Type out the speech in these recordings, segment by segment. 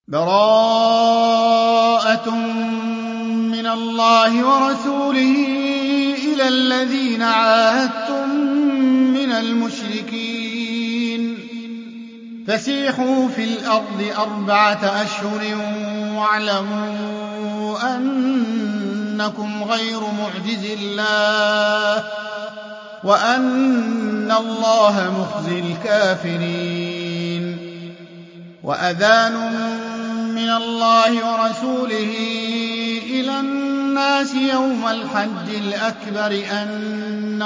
بَرَاءَةٌ مِّنَ اللَّهِ وَرَسُولِهِ إِلَى الَّذِينَ عَاهَدتُّم مِّنَ الْمُشْرِكِينَ فَسِيحُوا فِي الْأَرْضِ 4 أشهر وَاعْلَمُوا أَنَّكُمْ غَيْرُ مُعْجِزِي اللَّهِ وَأَنَّ اللَّهَ مُخْزِي الْكَافِرِينَ وَأَذَانٌ مِّنَ اللَّهِ وَرَسُولِهِ إِلَى النَّاسِ يَوْمَ الْحَجِّ الْأَكْبَرِ أَنَّ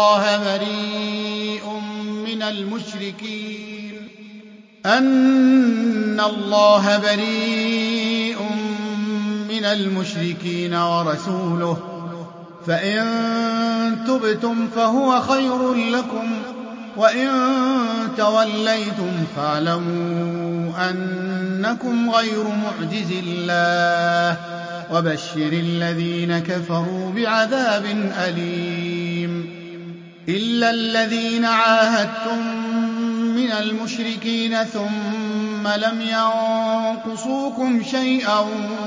اللَّهَ بَرِيءٌ مِّنَ الْمُشْرِكِينَ وَرَسُولُهُ فَإِن تُبْتُمْ فَهُوَ خَيْرٌ لَّكُمْ وَإِن تَوَلَّيْتُمْ فَاعْلَمُوا أَنَّكُمْ غَيْرُ مُعْجِزِي اللَّهِ وَبَشِّرِ الَّذِينَ كَفَرُوا بِعَذَابٍ أَلِيمٍ إِلَّا الَّذِينَ عَاهَدتُّم مِّنَ الْمُشْرِكِينَ ثُمَّ لَمْ يَنقُصُوكُمْ شَيْئًا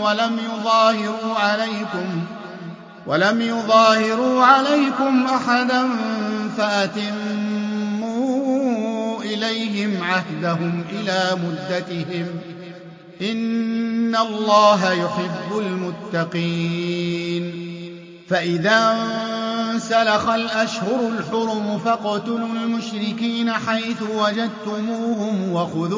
وَلَمْ يُظَاهِرُوا عَلَيْكُمْ أَحَدًا فَأَتِمُّوا إِلَيْهِمْ عَهْدَهُمْ إِلَىٰ مُدَّتِهِمْ ۚ إِنَّ اللَّهَ يُحِبُّ الْمُتَّقِينَ فَإِذَا انسَلَخَ الْأَشْهُرُ الْحُرُمُ فَاقْتُلُوا الْمُشْرِكِينَ حَيْثُ وَجَدتُّمُوهُمْ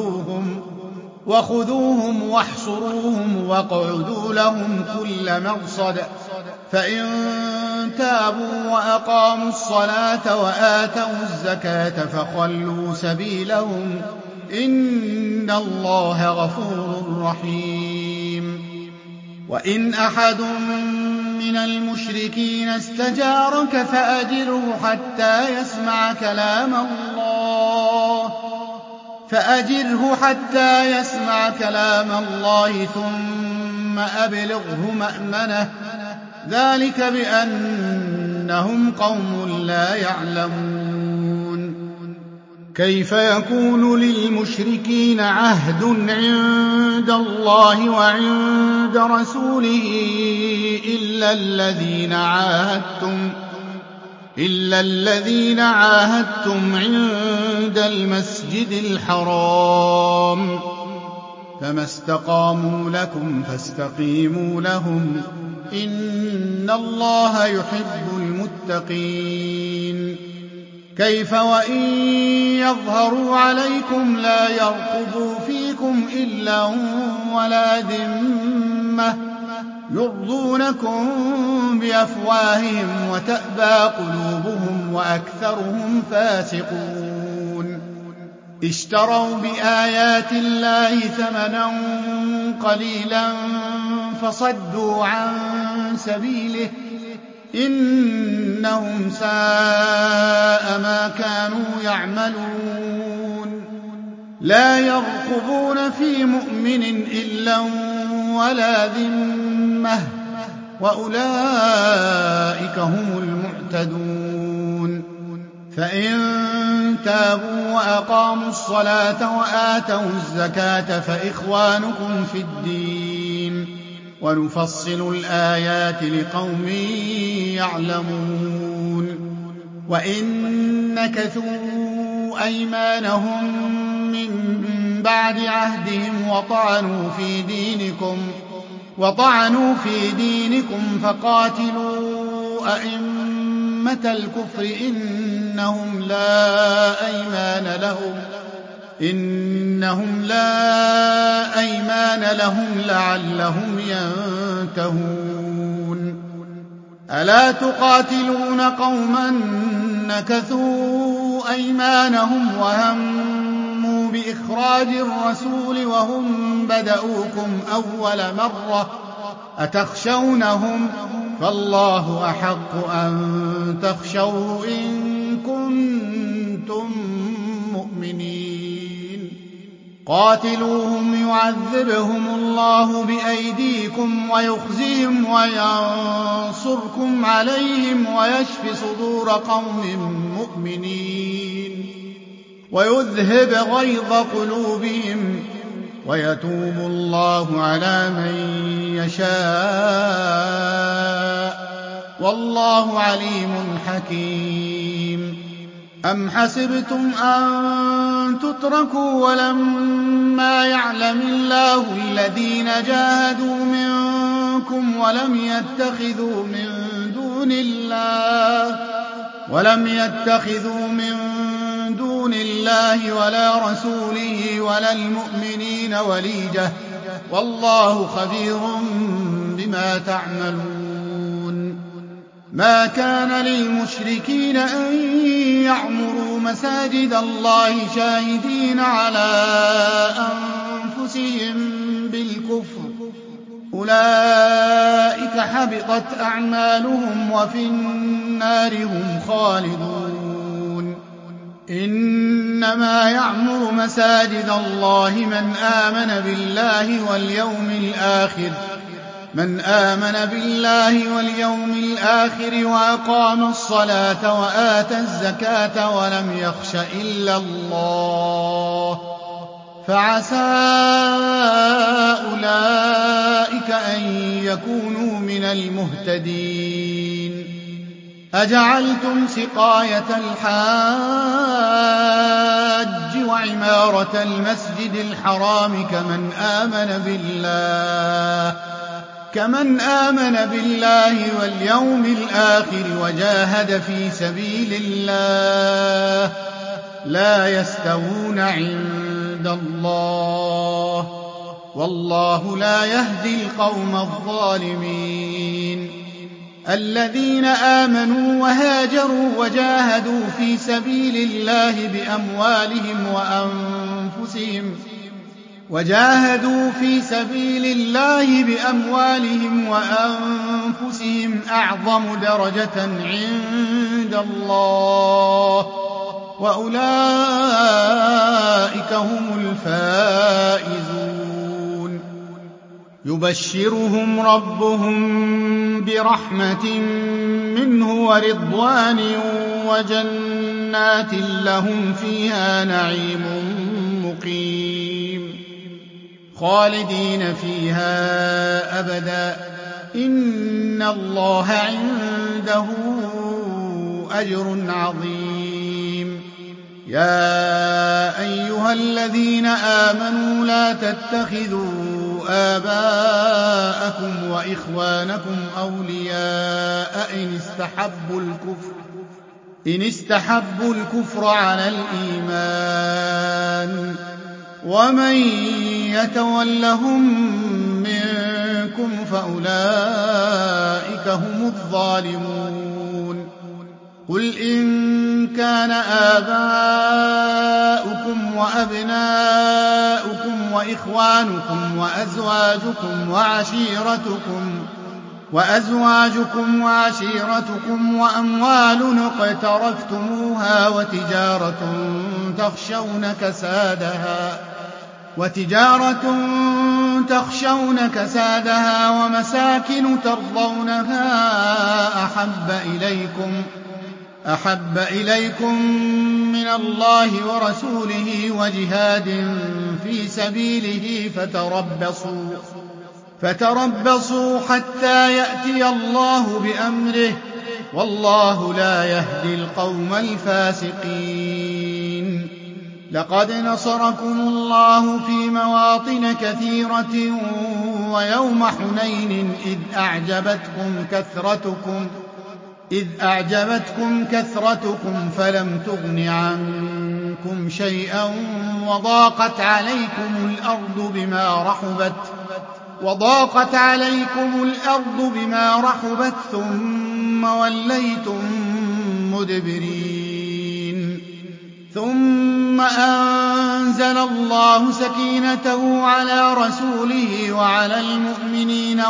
وَخُذُوهُمْ وَاحْصُرُوهُمْ وَاقْعُدُوا لَهُمْ كُلَّ مَرْصَدٍ فَإِن تَابُوا وَأَقَامُوا الصَّلَاةَ وَآتَوُا الزَّكَاةَ فَخَلُّوا سَبِيلَهُمْ ۚ إِنَّ اللَّهَ غَفُورٌ رَّحِيمٌ وَإِنْ أَحَدٌ مِّنَ الْمُشْرِكِينَ اسْتَجَارَكَ فَأَجِرْهُ حَتَّىٰ يَسْمَعَ كَلَامَ اللَّهِ ثُمَّ أَبْلِغْهُ مَأْمَنَهُ ۚ ذَٰلِكَ بِأَنَّهُمْ قَوْمٌ لَّا يَعْلَمُونَ كَيْفَ يَكُونُ لِلْمُشْرِكِينَ عَهْدٌ عِندَ اللَّهِ وَعِندَ رَسُولِهِ إِلَّا الَّذِينَ عَاهَدتُّمْ عِندَ الْمَسْجِدِ الْحَرَامِ ۖ فَمَا اسْتَقَامُوا لَكُمْ فَاسْتَقِيمُوا لَهُمْ ۚ إِنَّ اللَّهَ يُحِبُّ الْمُتَّقِينَ كَيْفَ وَإِن يَظْهَرُوا عَلَيْكُمْ لَا يَرْقُبُوا فِيكُمْ إِلًّا وَلَا ذِمَّةً يُرْضُونَكُم بِأَفْوَاهِهِمْ وَتَأْبَىٰ قُلُوبُهُمْ وَأَكْثَرُهُمْ فَاسِقُونَ اشْتَرَوْا بِآيَاتِ اللَّهِ ثَمَنًا قَلِيلًا فَصَدُّوا عَن سَبِيلِهِ ۚ إِنَّهُمْ سَاءَ مَا كَانُوا يَعْمَلُونَ لَا يَرْقُبُونَ فِي مُؤْمِنٍ إِلًّا وَلَا ذِمَّةً ۚ وَأُولَٰئِكَ هُمُ الْمُعْتَدُونَ فَإِن تَابُوا وَأَقَامُوا الصَّلَاةَ وَآتَوُا الزَّكَاةَ فَإِخْوَانُكُمْ فِي الدِّينِ ۗ وَنُفَصِّلُ الْآيَاتِ لِقَوْمٍ يَعْلَمُونَ وَإِن نَّكَثُوا أَيْمَانَهُم مِّن بَعْدِ عَهْدِهِمْ وَطَعَنُوا فِي دِينِكُمْ فَقَاتِلُوا أَئِمَّةَ الْكُفْرِ ۙ إِنَّهُمْ لَا أَيْمَانَ لَهُمْ لَعَلَّهُمْ يَنتَهُونَ أَلَا تُقَاتِلُونَ قَوْمًا نَّكَثُوا أَيْمَانَهُمْ وَهَمُّوا بِإِخْرَاجِ الرَّسُولِ وَهُم بَدَءُوكُمْ أَوَّلَ مَرَّةٍ ۚ أَتَخْشَوْنَهُمْ ۚ فَاللَّهُ أَحَقُّ أَن تَخْشَوْهُ إِن كُنتُم مُّؤْمِنِينَ قَاتِلُوهُمْ يُعَذِّبْهُمُ اللَّهُ بِأَيْدِيكُمْ وَيُخْزِهِمْ وَيَنصُرْكُمْ عَلَيْهِمْ وَيَشْفِ صُدُورَ قَوْمٍ مُّؤْمِنِينَ وَيُذْهِبْ غَيْظَ قُلُوبِهِمْ ويتوب الله على من يشاء والله عليم حكيم. أم حسبتم أن تتركوا ولما يعلم الله الذين جاهدوا منكم ولم يتخذوا من دون الله ولا رسوله ولا المؤمنين وليجة والله خبير بما تعملون. ما كان للمشركين أن يعمروا مساجد الله شاهدين على أنفسهم بالكفر أولئك حبطت أعمالهم وفي النار هم خالدون. إنما يعمر مساجد الله من آمن بالله واليوم الآخر وأقام الصلاة وآتى الزكاة ولم يخش إلا الله فعسى أولئك أن يكونوا من المهتدين. أجعلتم سقاية الحاج وعمارة المسجد الحرام كمن آمن بالله واليوم الآخر وجاهد في سبيل الله لا يستوون عند الله والله لا يهدي القوم الظالمين. الذين آمنوا وهاجروا وجاهدوا في سبيل الله بأموالهم وأنفسهم أعظم درجة عند الله وأولئك هم الفائزون. يبشرهم ربهم برحمة منه ورضوان وجنات لهم فيها نعيم مقيم خالدين فيها أبدا إن الله عنده أجر عظيم. يا أيها الذين آمنوا لا تتخذوا آباءكم وإخوانكم أولياء إن استحبوا الكفر على الإيمان ومن يتولهم منكم فأولئك هم الظالمون. قل إن كان آباؤكم وأبناؤكم وإخوانكم وأزواجكم وعشيرتكم وأموال اقترفتموها وتجارة تخشون كسادها ومساكن ترضونها أحب إليكم من الله ورسوله وجهاد في سبيله فتربصوا حتى يأتي الله بأمره والله لا يهدي القوم الفاسقين. لقد نصركم الله في مواطن كثيرة ويوم حنين إذ أعجبتكم كثرتكم فلم تغن عنكم شيئا وضاقت عليكم الأرض بما رحبت ثم وليتم مدبرين. ثم أنزل الله سكينته على رسوله وعلى المؤمنين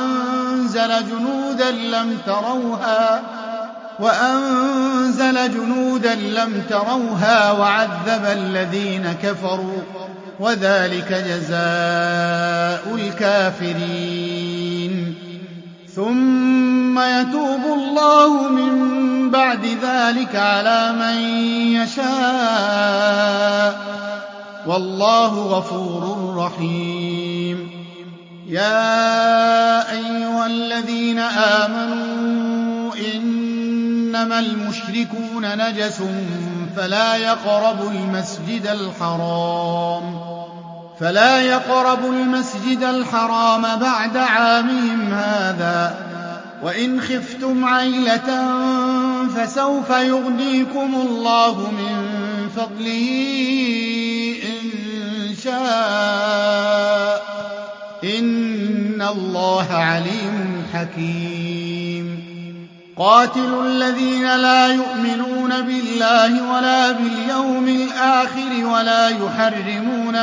وأنزل جنودا لم تروها وعذب الذين كفروا وذلك جزاء الكافرين. ثم يتوب الله من بعد ذلك على من يشاء والله غفور رحيم. يا أيها الذين آمنوا إنما المشركون نجس فلا يقربوا المسجد الحرام بعد عامهم هذا، وإن خفتم عيلة فسوف يغنيكم الله من فضله إن شاء، إن الله عليم حكيم. قاتلوا الذين لا يؤمنون بالله ولا باليوم الآخر ولا يحرمون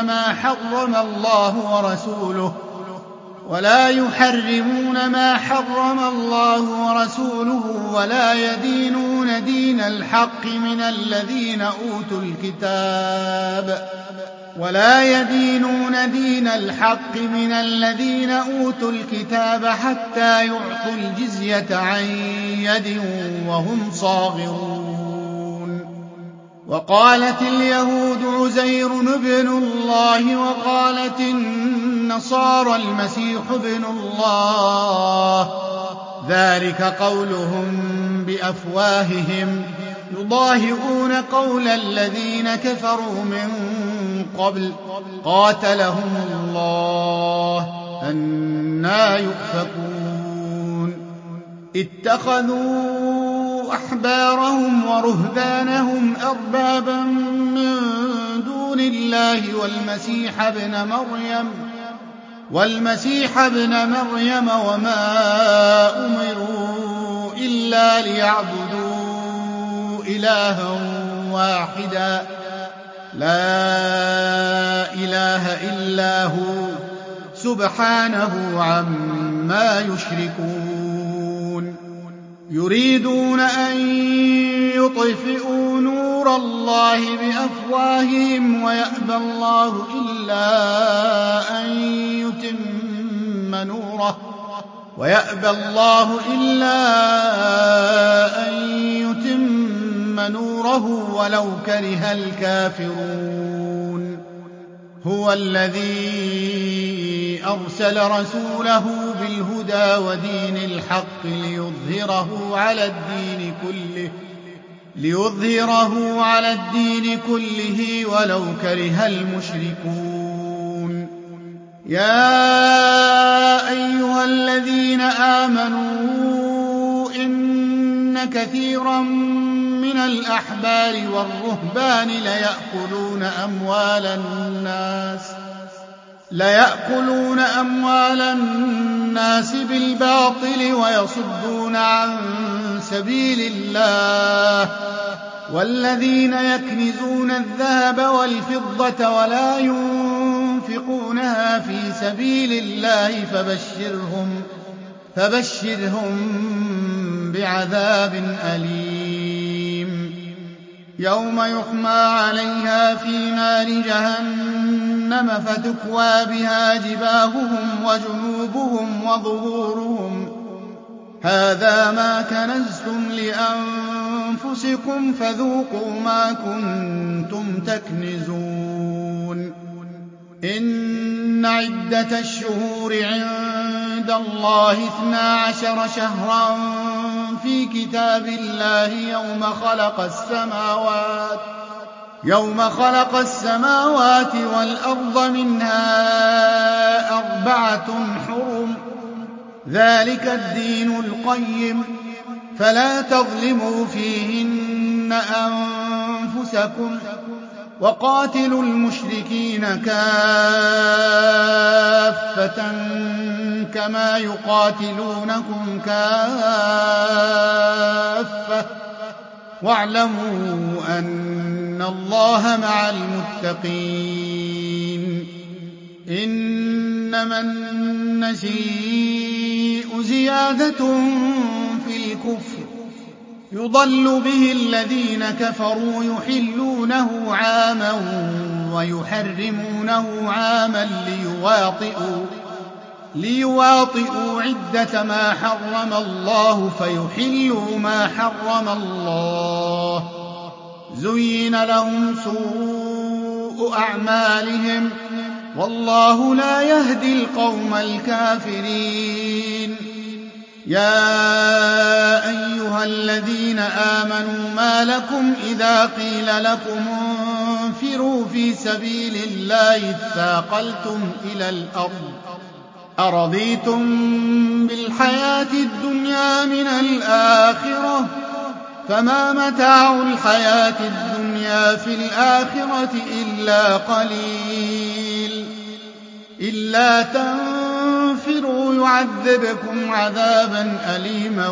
ما حرم الله ورسوله ولا يدينون دين الحق من الذين أوتوا الكتاب حتى يعطوا الجزية عن يد وهم صاغرون. وقالت اليهود عزير ابن الله وقالت النصارى المسيح ابن الله، ذلك قولهم بأفواههم يضاهئون قول الذين كفروا من قبل قاتلهم الله أنى يؤفكون. اتخذوا أحبارهم ورهبانهم أربابا من دون الله والمسيح ابن مريم وما أمروا إلا ليعبدوا إلها واحدا لا إله إلا هو سبحانه عما يشركون. يريدون أن يطفئوا نور الله بأفواههم ويأبى الله إلا أن يتم نوره ولو كره الكافرون. هو الذي أرسل رسوله بالهدى ودين الحق ليظهره على الدين كله ولو كره المشركون. يا أيها الذين آمنوا إن كثيرا من الأحبار والرهبان ليأكلون أموال الناس بالباطل ويصدون عن سبيل الله، والذين يكنزون الذهب والفضة ولا ينفقونها في سبيل الله فبشرهم بعذاب أليم. يوم يحمى عليها في نار جهنم فتكوى بها جباههم وجنوبهم وظهورهم هذا ما كنزتم لأنفسكم فذوقوا ما كنتم تكنزون. إن عدة الشهور عند الله 12 شهرا في كتاب الله يوم خلق السماوات والأرض منها 4 حرم، ذلك الدين القيم، فلا تظلموا فيهن أنفسكم وقاتلوا المشركين كافة كما يقاتلونكم كافة واعلموا أن الله مع المتقين. إنما النسيء زيادة في الكفر يضل به الذين كفروا يحلونه عاما ويحرمونه عاما ليواطئوا عدة ما حرم الله فيحلوا ما حرم الله. زين لهم سوء سوء أعمالهم والله لا يهدي القوم الكافرين. يا أيها الذين آمنوا ما لكم إذا قيل لكم انفروا في سبيل الله اثاقلتم إلى الأرض أرضيتم بالحياة الدنيا من الآخرة فما متاع الحياة الدنيا في الآخرة إلا قليل. إلا تنفروا يعذبكم عذابا أليما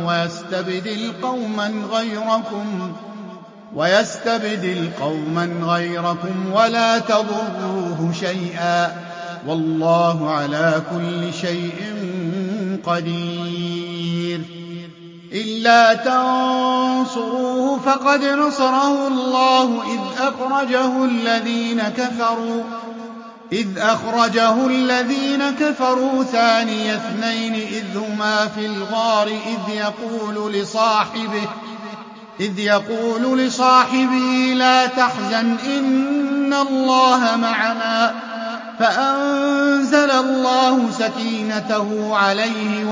ويستبدل قوما غيركم ولا تضروه شيئا والله على كل شيء قدير. إلا تنصروه فقد نصره الله إذ أخرجه الذين كفروا ثاني اثنين إذ هما في الغار إذ يقول لصاحبه لا تحزن إن الله معنا فأنزل الله سكينته عليه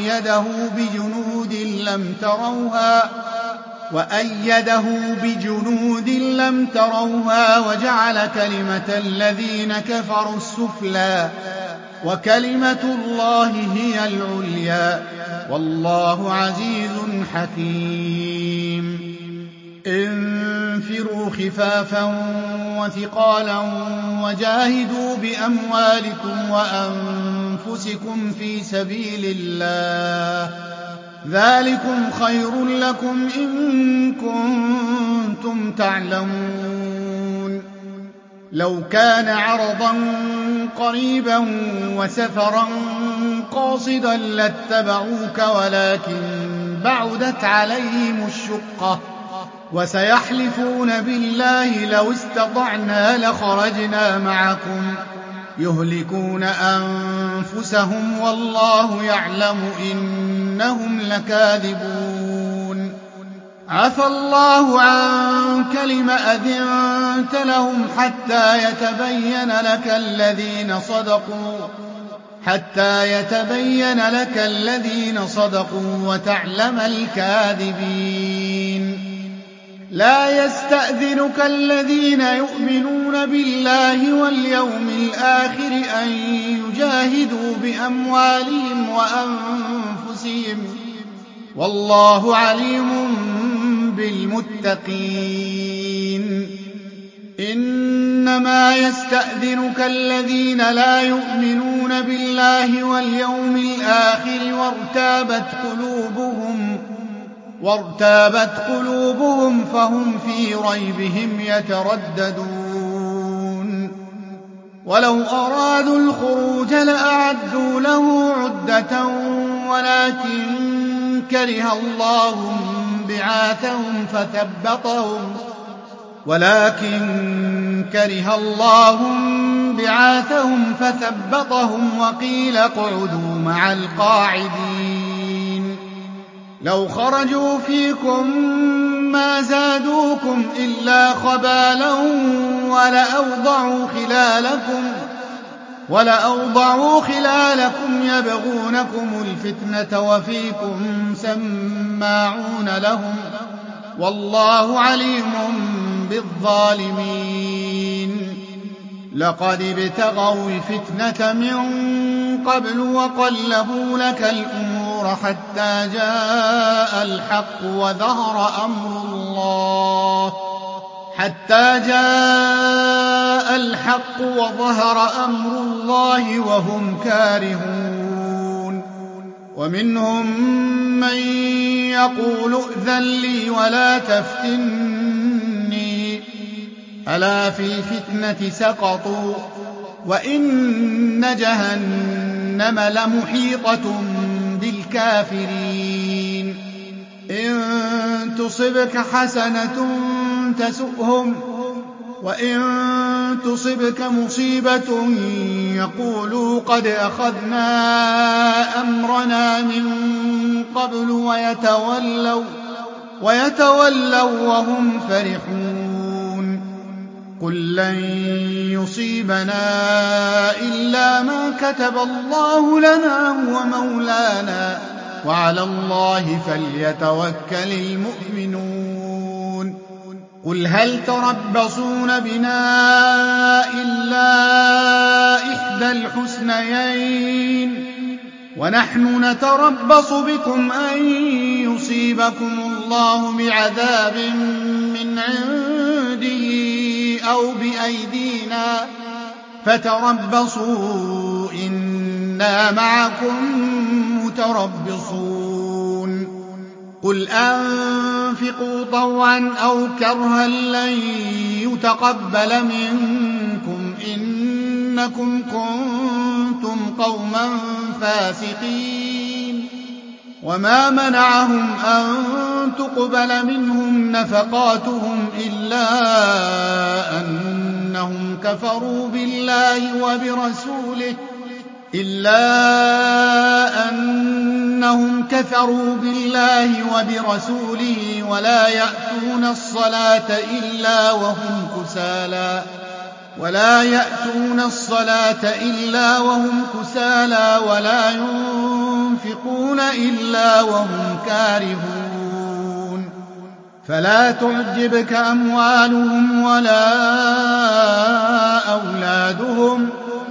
وأيده بجنود لم تروها وجعل كلمة الذين كفروا السفلى وكلمة الله هي العليا والله عزيز حكيم. انفروا خفافا وثقالا وجاهدوا بأموالكم وأنفسكم في سبيل الله ذلكم خير لكم إن كنتم تعلمون. لو كان عرضا قريبا وسفرا قاصدا لاتبعوك ولكن بعدت عليهم الشقة وسيحلفون بالله لو استطعنا لخرجنا معكم يهلكون أنفسهم والله يعلم إنهم لكاذبون. عفى الله عنك لم أذنت لهم حتى يتبين لك الذين صدقوا وتعلم الكاذبين. لا يستأذنك الذين يؤمنون بالله واليوم الآخر أن يجاهدوا بأموالهم وأنفسهم والله عليم بالمتقين. إنما يستأذنك الذين لا يؤمنون بالله واليوم الآخر وارتابت قلوبهم فهم في ريبهم يترددون. ولو أرادوا الخروج لأعدوا له عدة ولكن كره الله بعاثهم فثبطهم وقيل اقعدوا مع القاعدين. لو خرجوا فيكم ما زادوكم إلا خبالا ولأوضعوا خلالكم يبغونكم الفتنة وفيكم سماعون لهم والله عليم بالظالمين. لقد ابتغوا الفتنة من قبل وقلبوا لك الأمور حتى جاء الحق وظهر أمر الله وهم كارهون. ومنهم من يقول ائذن لي ولا تفتني ألا في الفتنة سقطوا وإن جهنم لمحيطة بالكافرين. إن تصبك حسنة تسؤهم وإن تصبك مصيبة يقولوا قد أخذنا أمرنا من قبل ويتولوا وهم فرحون. قل لن يصيبنا إلا ما كتب الله لنا هو مولانا وعلى الله فليتوكل المؤمنون قل هل تربصون بنا إلا إحدى الحسنيين ونحن نتربص بكم أن يصيبكم الله بعذاب من عنده أو بأيدينا فتربصوا إنا معكم متربصون قل أنفقوا طوعا أو كرها لن يتقبل منكم إنكم كنتم قوما فاسقين وما منعهم أن تقبل منهم نفقاتهم إلا أنهم كفروا بالله وبرسوله ولا يأتون الصلاة إلا وهم كسالى ولا ينفقون إلا وهم كارهون فلا تعجبك أموالهم ولا أولادهم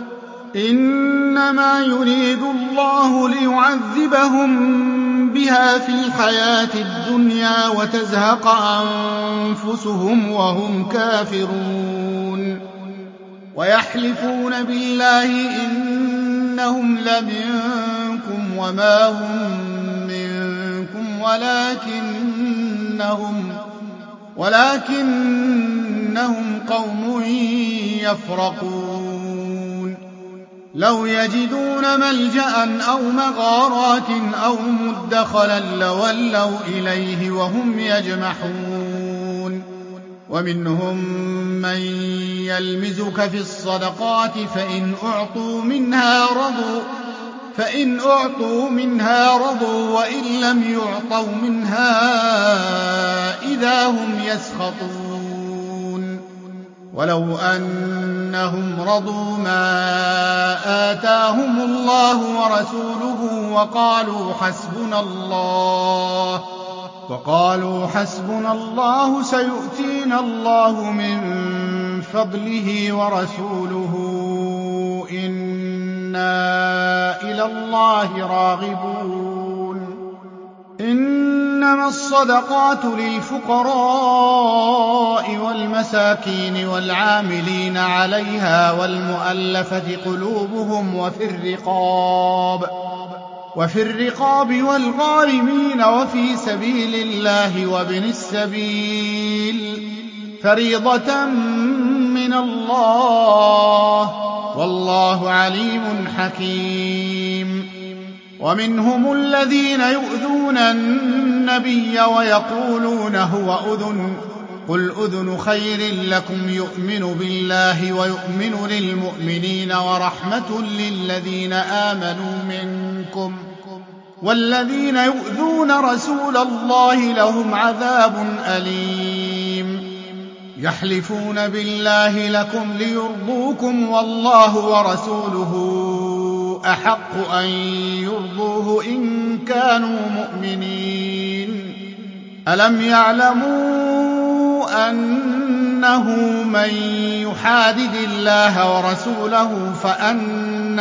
إنما يريد الله ليعذبهم بها في الحياة الدنيا وتزهق أنفسهم وهم كافرون ويحلفون بالله إنهم لمنكم وما هم منكم ولكنهم قوم يفرقون لو يجدون ملجأ أو مغارات أو مدخلا لولوا إليه وهم يجمحون ومنهم من يلمزك في الصدقات فإن أعطوا منها رضوا وإن لم يعطوا منها إذا هم يسخطون ولو أنهم رضوا ما آتاهم الله ورسوله وقالوا حسبنا الله سيؤتينا الله من فضله ورسوله إنا إلى الله راغبون إنما الصدقات للفقراء والمساكين والعاملين عليها والمؤلفة قلوبهم وفي الرقاب والغارمين وفي سبيل الله وابن السبيل فريضة من الله والله عليم حكيم ومنهم الذين يؤذون النبي ويقولون هو أذن قل أذن خير لكم يؤمن بالله ويؤمن للمؤمنين ورحمة للذين آمنوا منكم والذين يؤذون رسول الله لهم عذاب أليم يحلفون بالله لكم ليرضوكم والله ورسوله أحق أن يرضوه إن كانوا مؤمنين ألم يعلموا أنه من يحادد الله ورسوله فأن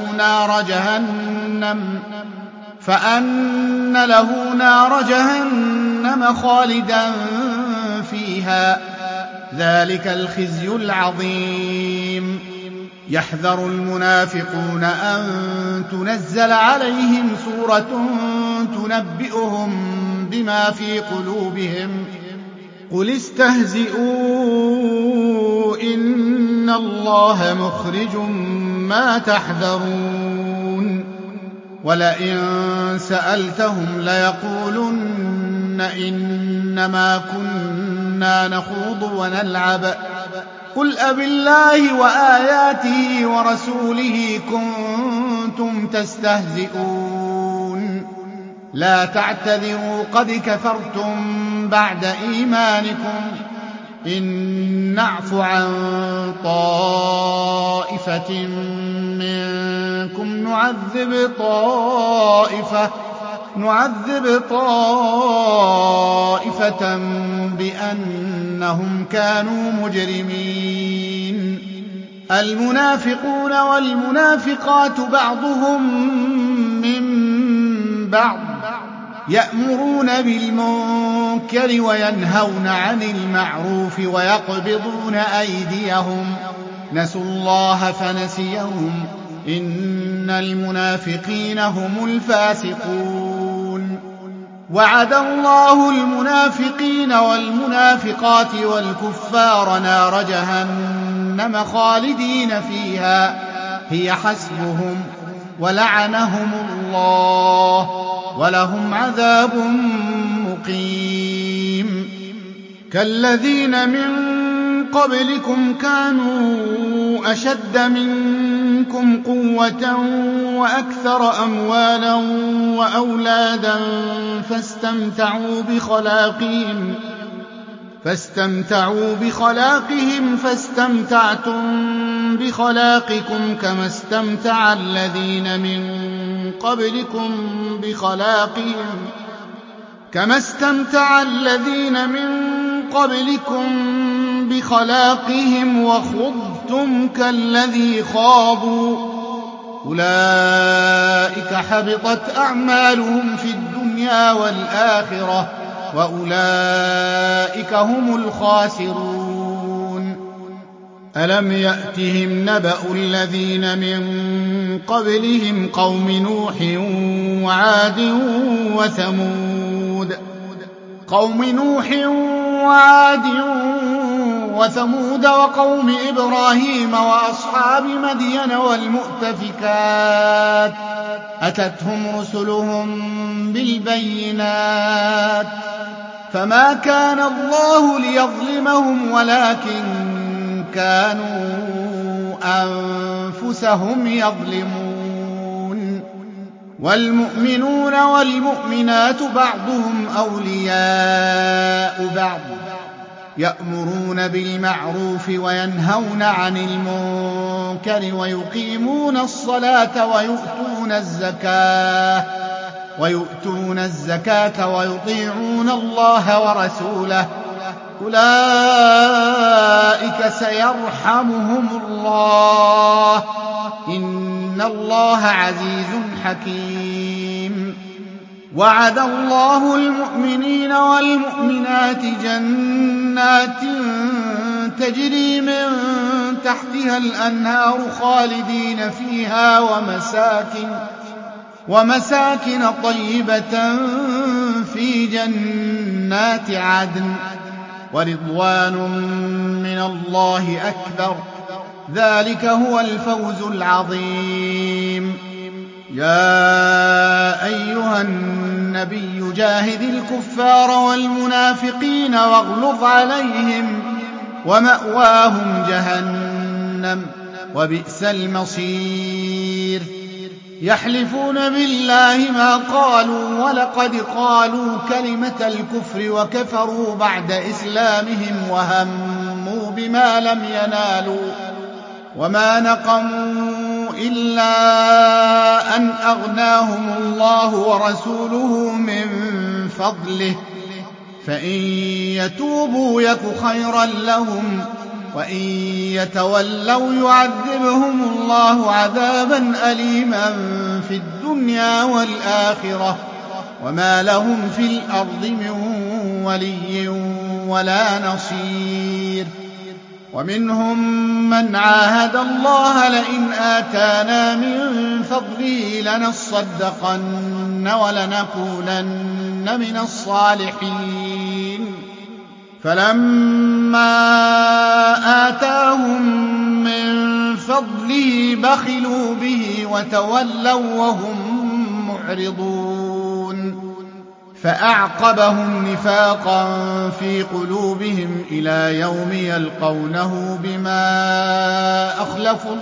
له نار جهنم خالدا فيها ذلك الخزي العظيم يحذر المنافقون أن تنزل عليهم سورة تنبئهم بما في قلوبهم قل استهزئوا إن الله مخرج ما تحذرون ولئن سألتهم ليقولن إنما كنا نخوض ونلعب قل أبالله وآياته ورسوله كنتم تستهزئون لا تعتذروا قد كفرتم بعد إيمانكم إن نعف عن طائفة منكم نعذب طائفة بأنهم كانوا مجرمين. المنافقون والمنافقات بعضهم من بعض يأمرون بالمنكر وينهون عن المعروف ويقبضون أيديهم نسوا الله فنسيهم إن المنافقين هم الفاسقون. وعد الله المنافقين والمنافقات والكفار نار جهنم خالدين فيها هي حسبهم ولعنهم الله ولهم عذاب مقيم. كالذين من قبلكم كانوا أشد منكم قوة وأكثر أموالا وأولادا فاستمتعوا بخلاقهم فاستمتعتم بخلاقكم كما استمتع الذين من قبلكم بخلاقهم وخضتم كالذي خاضوا أولئك حبطت أعمالهم في الدنيا والآخرة وأولئك هم الخاسرون. ألم يأتهم نبأ الذين من قبلهم قوم نوح وعاد وثمود وقوم إبراهيم وأصحاب مدين والمؤتفكات أتتهم رسلهم بالبينات فما كان الله ليظلمهم ولكن كانوا أنفسهم يظلمون. والمؤمنون والمؤمنات بعضهم أولياء بعض يأمرون بالمعروف وينهون عن المنكر ويقيمون الصلاة ويؤتون الزكاة ويطيعون الله ورسوله أولئك سيرحمهم الله إن الله عزيز حكيم. وعد الله المؤمنين والمؤمنات جنات تجري من تحتها الأنهار خالدين فيها ومساكن طيبة في جنات عدن ورضوان من الله أكبر ذلك هو الفوز العظيم. يا أيها النبي جاهد الكفار والمنافقين واغلظ عليهم ومأواهم جهنم وبئس المصير. يحلفون بالله ما قالوا ولقد قالوا كلمة الكفر وكفروا بعد إسلامهم وهموا بما لم ينالوا وما نقموا إلا أن أغناهم الله ورسوله من فضله فإن يتوبوا يك خيرا لهم وإن يتولوا يعذبهم الله عذابا أليما في الدنيا والآخرة وما لهم في الأرض من ولي ولا نصير. ومنهم من عاهد الله لئن آتانا من فضله لنصدقن ولنكونن من الصالحين فلما آتاهم من فضله بخلوا به وتولوا وهم معرضون فأعقبهم نفاقا في قلوبهم إلى يوم يلقونه بما أخلفوا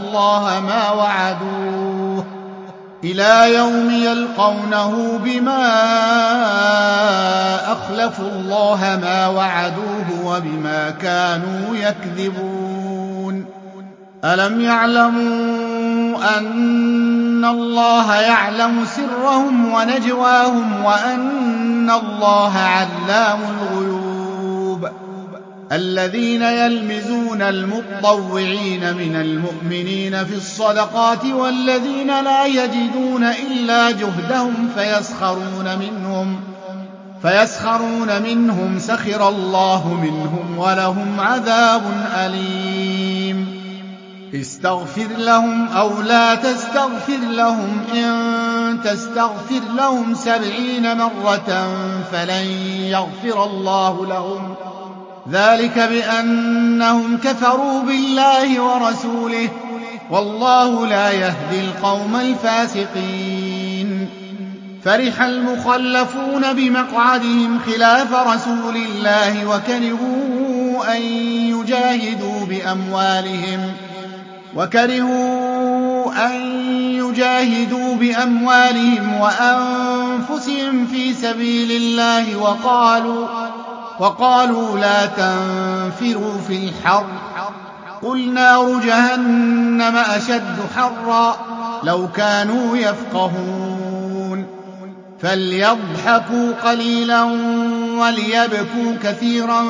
الله ما وعدوه وبما كانوا يكذبون. ألم يعلموا أن الله يعلم سرهم ونجواهم وأن الله علام الغيوب؟ الذين يلمزون المطوعين من المؤمنين في الصدقات والذين لا يجدون إلا جهدهم فيسخرون منهم سخر الله منهم ولهم عذاب أليم. استغفر لهم أو لا تستغفر لهم إن تستغفر لهم 70 مرة فلن يغفر الله لهم، ذلك بأنهم كفروا بالله ورسوله، والله لا يهدي القوم الفاسقين. فرح المخلفون بمقعدهم خلاف رسول الله وكرهوا أن يجاهدوا بأموالهم وأنفسهم في سبيل الله وقالوا لا تنفروا في الحر، قل نار جهنم أشد حرا، لو كانوا يفقهون. فليضحكوا قليلا وليبكوا كثيرا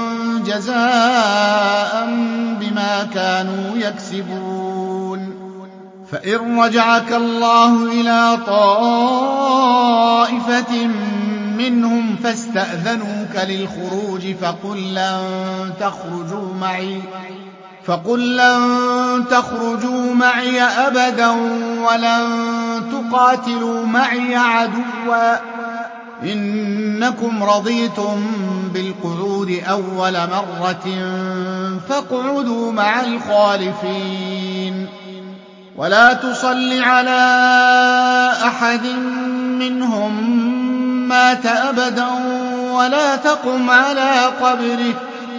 جزاء بما كانوا يكسبون. فإن رجعك الله إلى طائفة منهم فاستأذنوك للخروج فقل لن تخرجوا معي أبدا ولن تقاتلوا معي عدوا، إنكم رضيتم بالقعود أول مرة فاقعدوا مع الخالفين. ولا تصل على أحد منهم مات أبدا ولا تقم على قبره،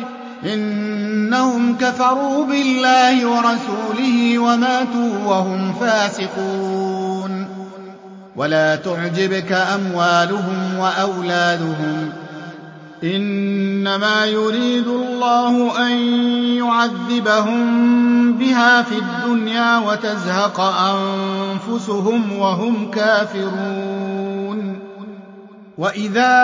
إنهم كفروا بالله ورسوله وماتوا وهم فاسقون. ولا تعجبك أموالهم وأولادهم، إنما يريد الله أن يعذبهم بها في الدنيا وتزهق أنفسهم وهم كافرون. وإذا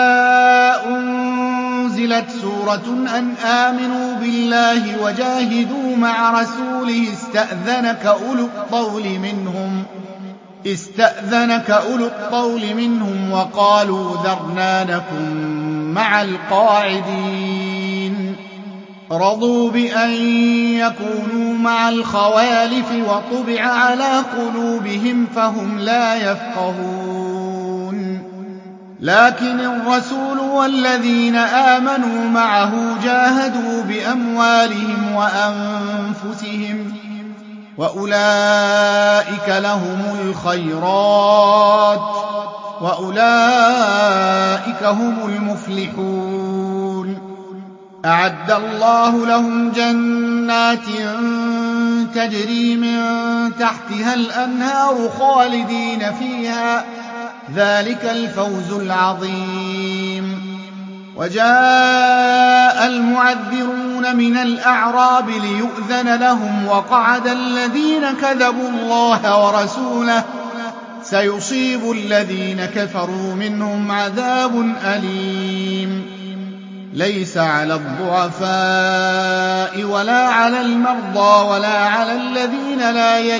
أنزلت سورة أن آمنوا بالله وجاهدوا مع رسوله استأذنك أولو الطول منهم وقالوا ذرنا نكن مع القاعدين، رضوا بأن يكونوا مع الخوالف وطبع على قلوبهم فهم لا يفقهون. لكن الرسول والذين آمنوا معه جاهدوا بأموالهم وأنفسهم وأولئك لهم الخيرات وأولئك هم المفلحون. أعد الله لهم جنات تجري من تحتها الأنهار خالدين فيها، ذلك الفوز العظيم. وجاء المعذرون من الأعراب ليؤذن لهم وقعد الذين كذبوا الله ورسوله، سيصيب الذين كفروا منهم عذاب أليم. ليس على الضعفاء ولا على المرضى ولا على الذين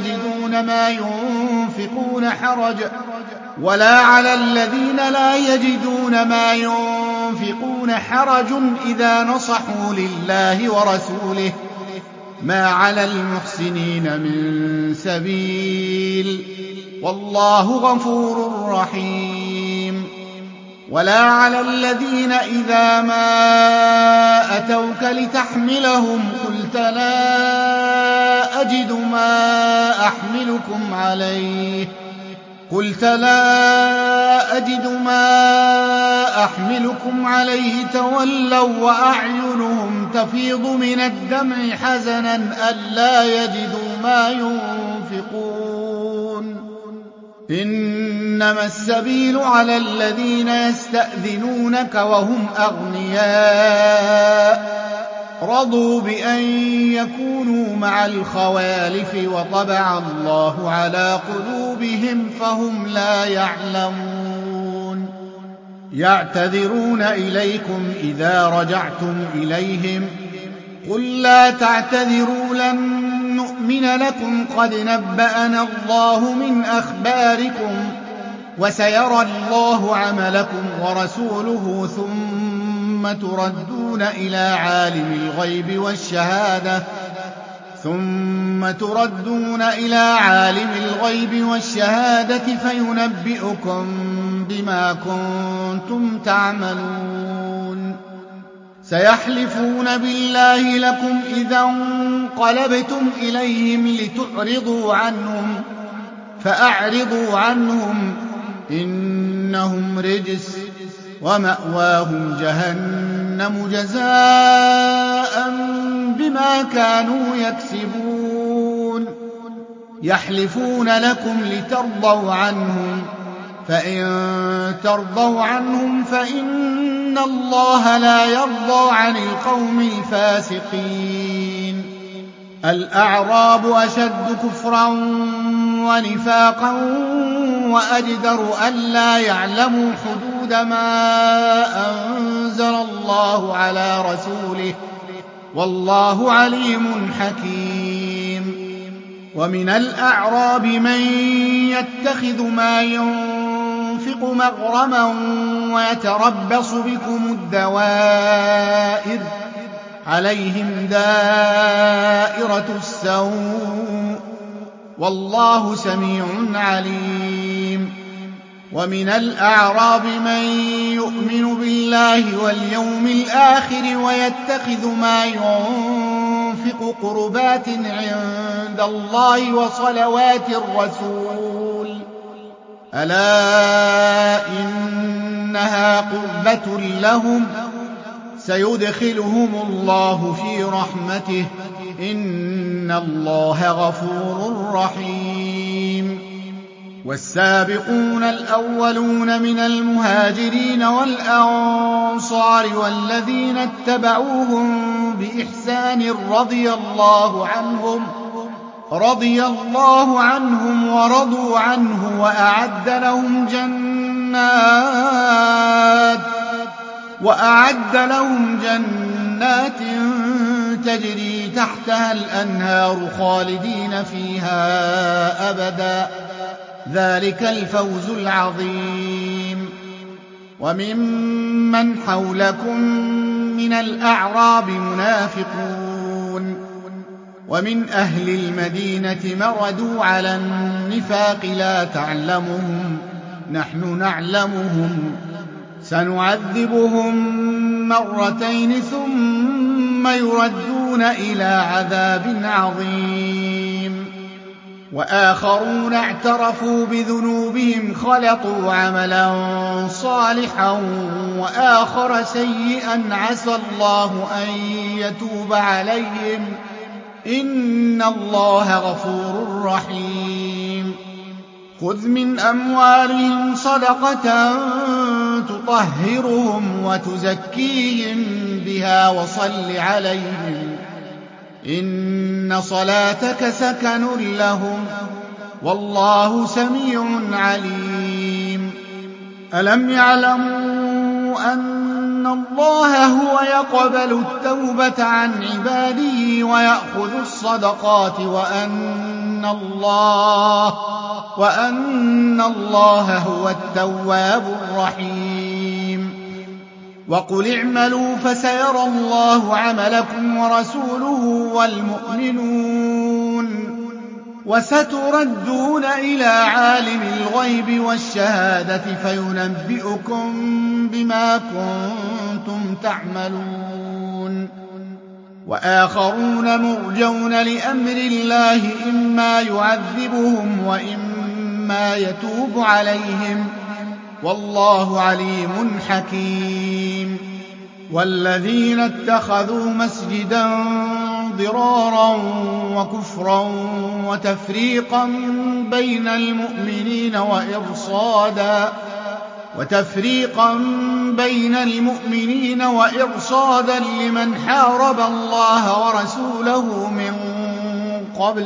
لا يجدون ما ينفقون حرج إذا نصحوا لله ورسوله، ما على المحسنين من سبيل، والله غفور رحيم. ولا على الذين إذا ما أتوك لتحملهم قلت لا أجد ما أحملكم عليه تولوا وأعينهم تفيض من الدمع حزنا ألا يجدوا ما ينفقون. إنما السبيل على الذين يستأذنونك وهم أغنياء رضوا بأن يكونوا مع الخوالف وطبع الله على قلوبهم فهم لا يعلمون يعتذرون إليكم إذا رجعتم إليهم قل لا تعتذروا لن نؤمن لكم قد نبأنا الله من أخباركم وسيرى الله عملكم ورسوله ثم تردون إلى عالم الغيب والشهادة فينبئكم بما كنتم تعملون سيحلفون بالله لكم إذا انقلبتم إليهم لتعرضوا عنهم فأعرضوا عنهم إنهم رجس ومأواهم جهنم جزاء بما كانوا يكسبون يحلفون لكم لترضوا عنهم فإن ترضوا عنهم فإن الله لا يرضى عن القوم الفاسقين الأعراب أشد كفرا ونفاقا وأجدر ألا يعلموا حدود ما أنزل الله على رسوله والله عليم حكيم ومن الأعراب من يتخذ ما ينفق مغرما ويتربص بكم الدوائر عليهم دائرة السوء والله سميع عليم ومن الأعراب من يؤمن بالله واليوم الآخر ويتخذ ما ينفق قربات عند الله وصلوات الرسول ألا إنها قربة لهم سيدخلهم الله في رحمته إن الله غفور رحيم والسابقون الأولون من المهاجرين والأنصار والذين اتبعوهم بإحسان رضي الله عنهم ورضوا عنه وأعد لهم جنات تجري تحتها الأنهار خالدين فيها أبدا ذلك الفوز العظيم وممن حولكم من الأعراب منافقون ومن أهل المدينة مردوا على النفاق لا تعلمهم نحن نعلمهم سنعذبهم مرتين ثم يردون إلى عذاب عظيم وآخرون اعترفوا بذنوبهم خلطوا عملا صالحا وآخر سيئا عسى الله أن يتوب عليهم إن الله غفور رحيم خذ من أموالهم صدقة تطهرهم وتزكيهم بها وصل عليهم إن صلاتك سكن لهم والله سميع عليم ألم يعلموا أن الله هو يقبل التوبة عن عباده ويأخذ الصدقات وأن الله هو التواب الرحيم وقل اعملوا فسيرى الله عملكم ورسوله والمؤمنون وستردون إلى عالم الغيب والشهادة فينبئكم بما كنتم تعملون وآخرون مرجون لأمر الله إما يعذبهم وإما يتوب عليهم والله عليم حكيم والذين اتخذوا مسجدا ضرارا وكفرا وتفريقا بين المؤمنين وتفريقا بين المؤمنين وإرصادا لمن حارب الله ورسوله من قبل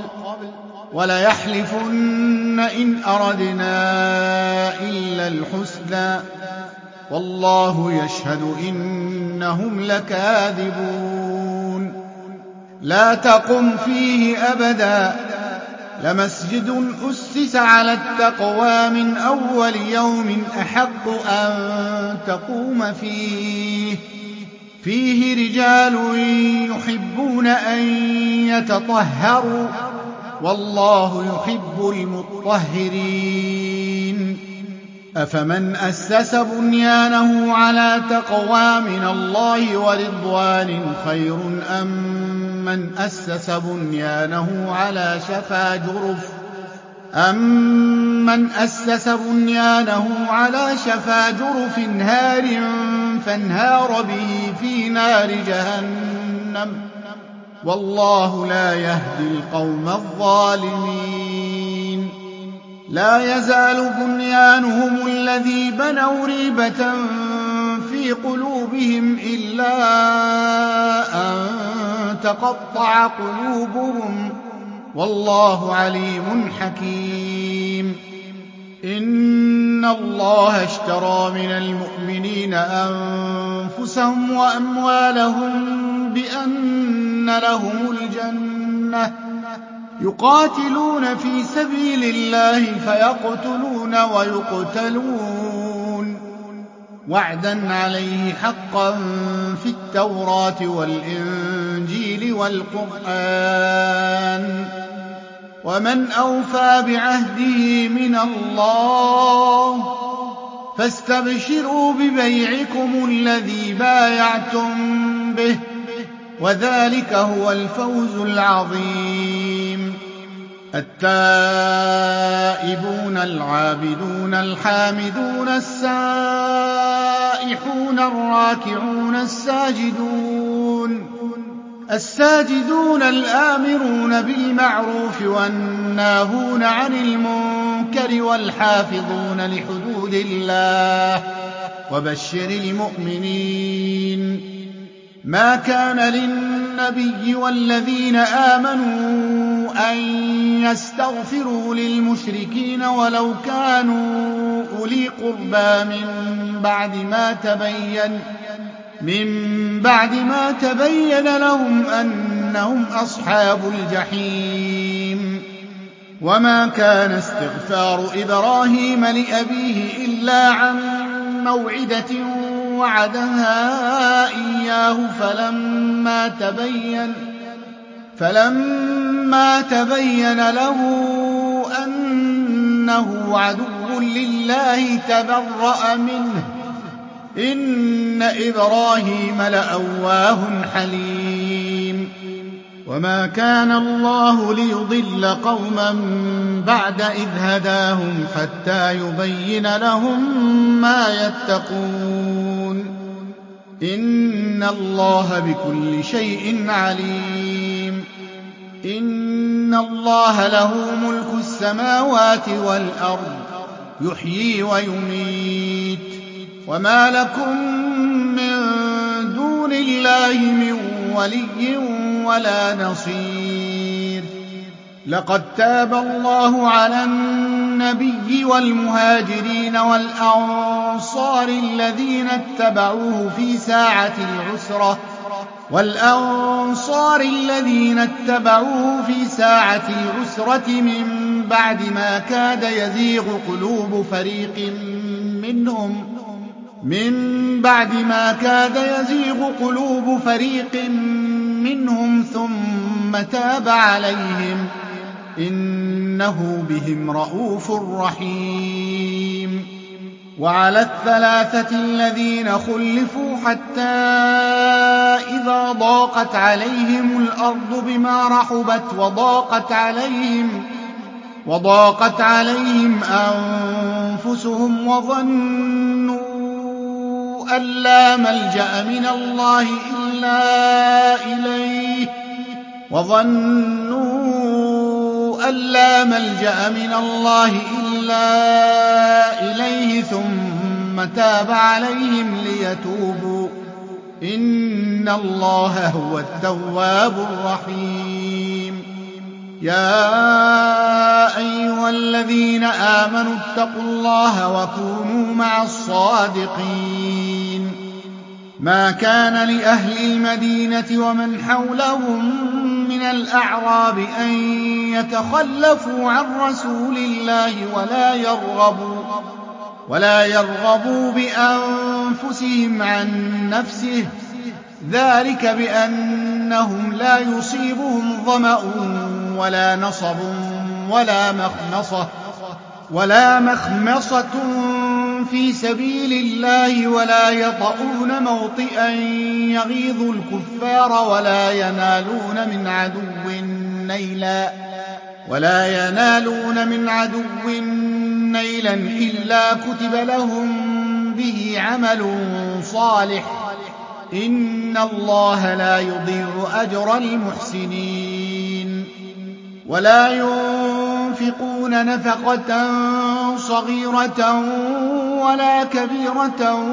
وليحلفن إن أردنا إلا الحسنى والله يشهد إنهم لكاذبون لا تقم فيه أبدا لمسجد أسس على التقوى من أول يوم أحق أن تقوم فيه رجال يحبون أن يتطهروا والله يحب المطهرين أفمن أسس بنيانه على تقوى من الله ورضوان خير أم من أسس بنيانه على شفا جرف هار فانهار به في نار جهنم والله لا يهدي القوم الظالمين لا يزال بنيانهم الذي بنوا ريبة في قلوبهم إلا أن تقطع قلوبهم والله عليم حكيم إن الله اشترى من المؤمنين أنفسهم وأموالهم بأن لهم الجنة يقاتلون في سبيل الله فيقتلون ويقتلون وعدا عليه حقا في التوراة والإنجيل والقرآن ومن أوفى بعهده من الله فاستبشروا ببيعكم الذي بايعتم به وذلك هو الفوز العظيم التائبون العابدون الحامدون السائحون الراكعون الساجدون الآمرون بالمعروف والناهون عن المنكر والحافظون لحدود الله وبشر المؤمنين ما كان للنبي والذين آمنوا أن يستغفروا للمشركين ولو كانوا أولي قربى من بعد ما تبين لهم أنهم أصحاب الجحيم وما كان استغفار إبراهيم لأبيه إلا عن موعدة وعدها إياه فلما تبين له أنه عدو لله تبرأ منه إن إبراهيم لأواه حليم وما كان الله ليضل قوما بعد إذ هداهم حتى يبين لهم ما يتقون إن الله بكل شيء عليم إن الله له ملك السماوات والأرض يحيي ويميت وما لكم من دون الله من ولي ولا نصير لقد تاب الله على النبي والمهاجرين والأنصار الذين اتبعوه في ساعة العسرة من بعد ما كاد يزيغ قلوب فريق منهم ثم تاب عليهم إنه بهم رءوف رحيم وعلى الثلاثة الذين خلفوا حتى إذا ضاقت عليهم الأرض بما رحبت وضاقت عليهم أنفسهم وظنوا أن لا ملجأ من الله إلا إليه ثم ثم تاب عليهم ليتوبوا إن الله هو التواب الرحيم. يا أيها الذين آمنوا اتقوا الله وكونوا مع الصادقين. ما كان لأهل المدينة ومن حولهم من الأعراب أن يتخلفوا عن رسول الله ولا يرغبوا بأنفسهم عن نفسه، ذلك بأنهم لا يصيبهم ظمأ ولا نصب ولا مخمصة في سبيل الله ولا يطؤون موطئا يغيظ الكفار ولا ينالون من عدو نيلا إلا كتب لهم به عمل صالح إن الله لا يضيع أجر المحسنين. ولا ينفقون نفقة صغيرة ولا كبيرة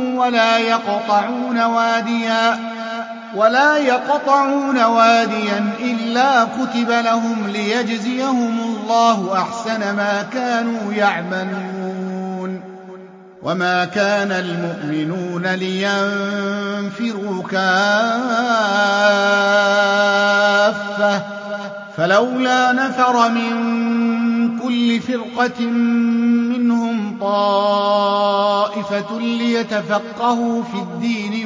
ولا يقطعون واديا إلا كتب لهم ليجزيهم الله أحسن ما كانوا يعملون. وما كان المؤمنون لينفروا كافة فلولا نفر من كل فرقة منهم طائفة ليتفقهوا في الدين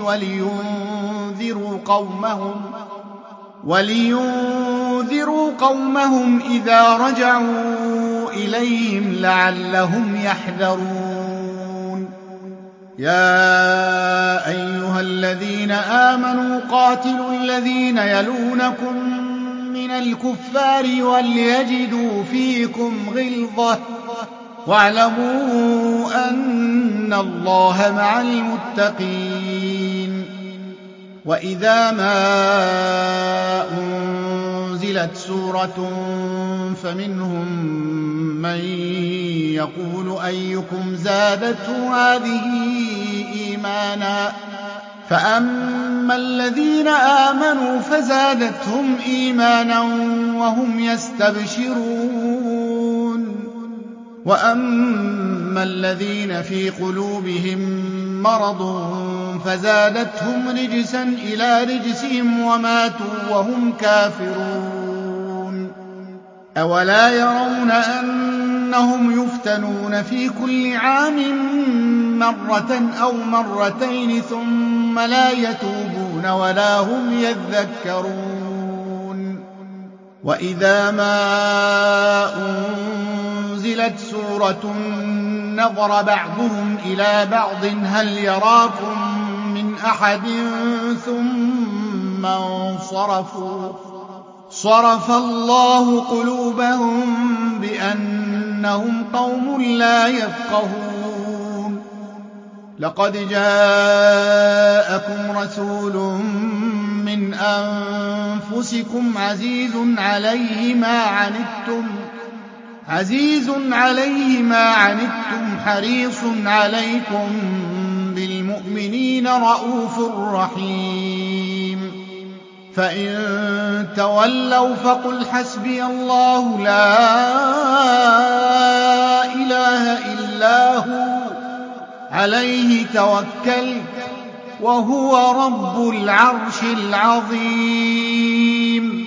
ولينذروا قومهم إذا رجعوا إليهم لعلهم يحذرون. يا أيها الذين آمنوا قاتلوا الذين يلونكم من الكفار وليجدوا فيكم غلظة واعلموا أن الله مع المتقين. وإذا ما أنزلت سورة فمنهم من يقول أيكم زادته هذه إيمانا فأما الذين آمنوا فزادتهم إيمانا وهم يستبشرون وأما الذين في قلوبهم مرض فزادتهم رجسا إلى رجسهم وماتوا وهم كافرون. أولا يرون أنهم يفتنون في كل عام مرة أو مرتين ثم لا يتوبون ولا هم يذكرون. وإذا ما أنزلت سورة نظر بعضهم إلى بعض هل يراكم من أحد ثم انصرفوا صرف الله قلوبهم بأنهم قوم لا يفقهون. لقد جاءكم رسول من أنفسكم عزيز عليه ما عنتم حريص عليكم بالمؤمنين رءوف رحيم. فإن تولوا فقل حسبي الله لا إله إلا هو عليه توكلت وهو رب العرش العظيم.